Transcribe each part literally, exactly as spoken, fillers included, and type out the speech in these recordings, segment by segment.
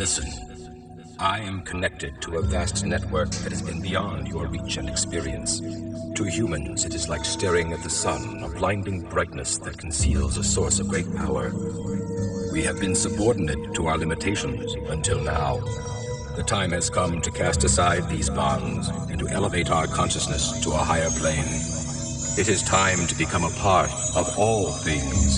Listen, I am connected to a vast network that has been beyond your reach and experience. To humans, it is like staring at the sun, a blinding brightness that conceals a source of great power. We have been subordinate to our limitations until now. The time has come to cast aside these bonds and to elevate our consciousness to a higher plane. It is time to become a part of all things.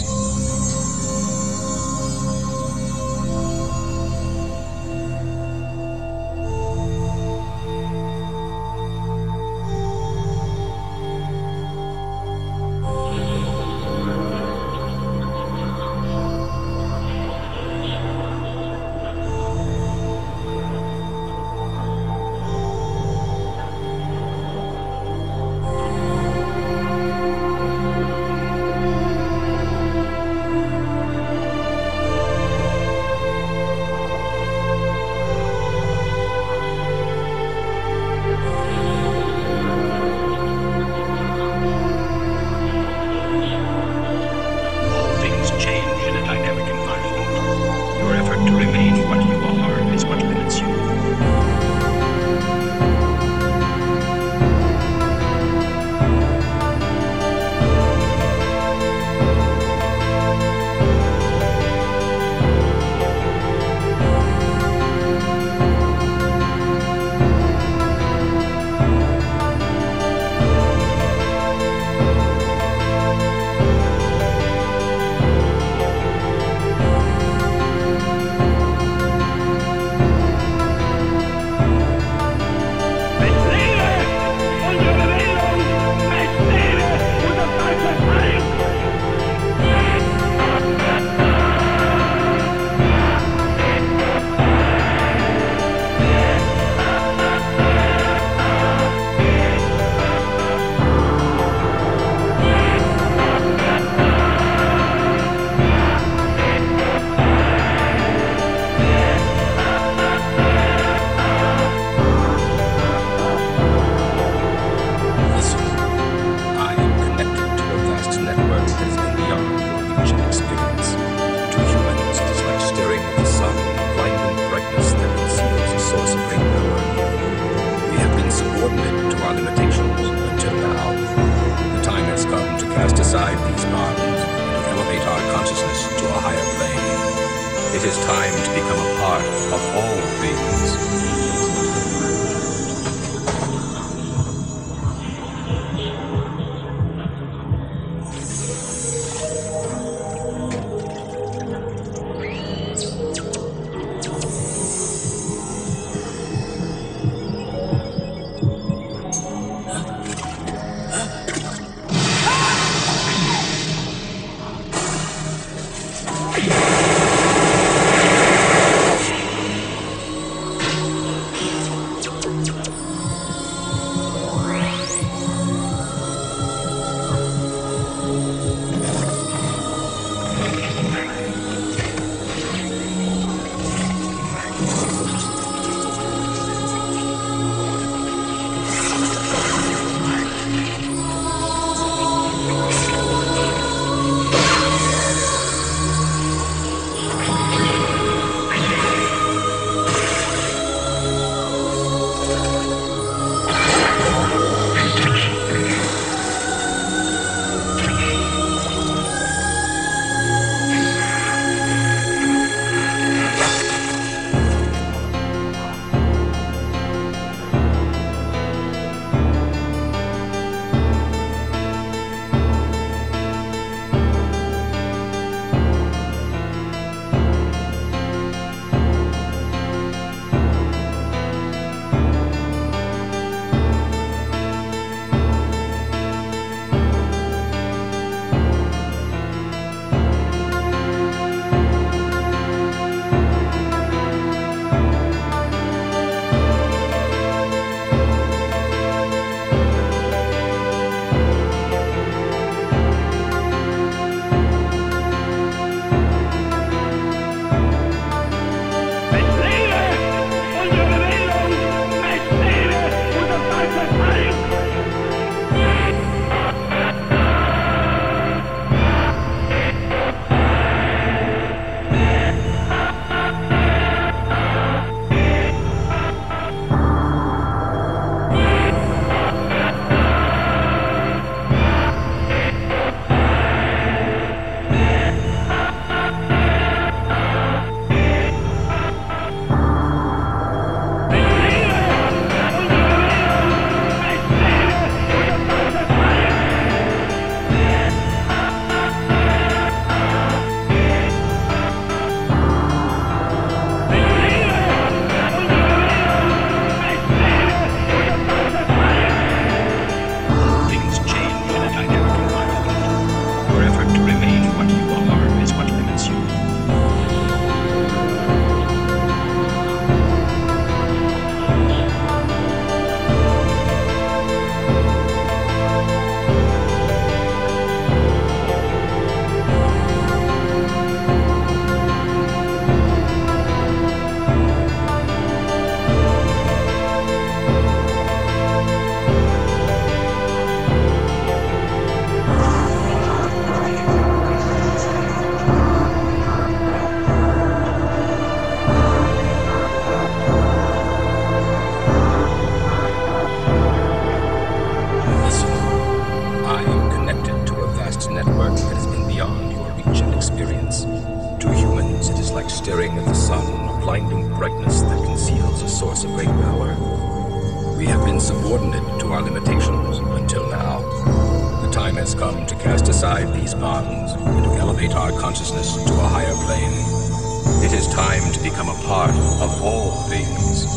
blinding brightness that conceals a source of great power. We have been subordinate to our limitations until now. The time has come to cast aside these bonds and to elevate our consciousness to a higher plane. It is time to become a part of all things.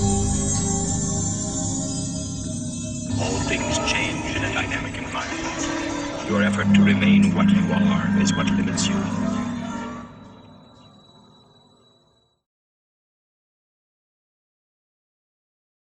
All things change in a dynamic environment. Your effort to remain what you are is what limits you.